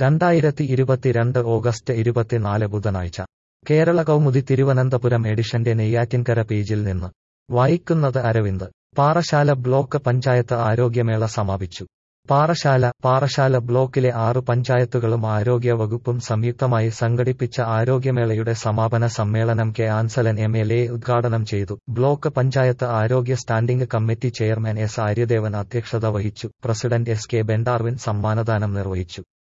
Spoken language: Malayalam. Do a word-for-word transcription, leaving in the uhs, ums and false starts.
രണ്ടായിരത്തി ഇരുപത്തിരണ്ട് ഓഗസ്റ്റ് ഇരുപത്തിനാല് ബുധനാഴ്ച കേരള കൗമുദി തിരുവനന്തപുരം എഡിഷന്റെ നെയ്യാറ്റിൻകര പേജിൽ നിന്ന് വായിക്കുന്നത് അരവിന്ദ്. പാറശാല ബ്ലോക്ക് പഞ്ചായത്ത് ആരോഗ്യമേള സമാപിച്ചു. പാറശാല പാറശാല ബ്ലോക്കിലെ ആറു പഞ്ചായത്തുകളും ആരോഗ്യ വകുപ്പും സംയുക്തമായി സംഘടിപ്പിച്ച ആരോഗ്യമേളയുടെ സമാപന സമ്മേളനം K Ansalan M L A ഉദ്ഘാടനം ചെയ്തു. ബ്ലോക്ക് പഞ്ചായത്ത് ആരോഗ്യ standing committee chairman S Aryadevan അധ്യക്ഷത വഹിച്ചു. പ്രസിഡന്റ് എസ് കെ ബെൻഡാർവിൻ സമ്മാനദാനം നിർവഹിച്ചു.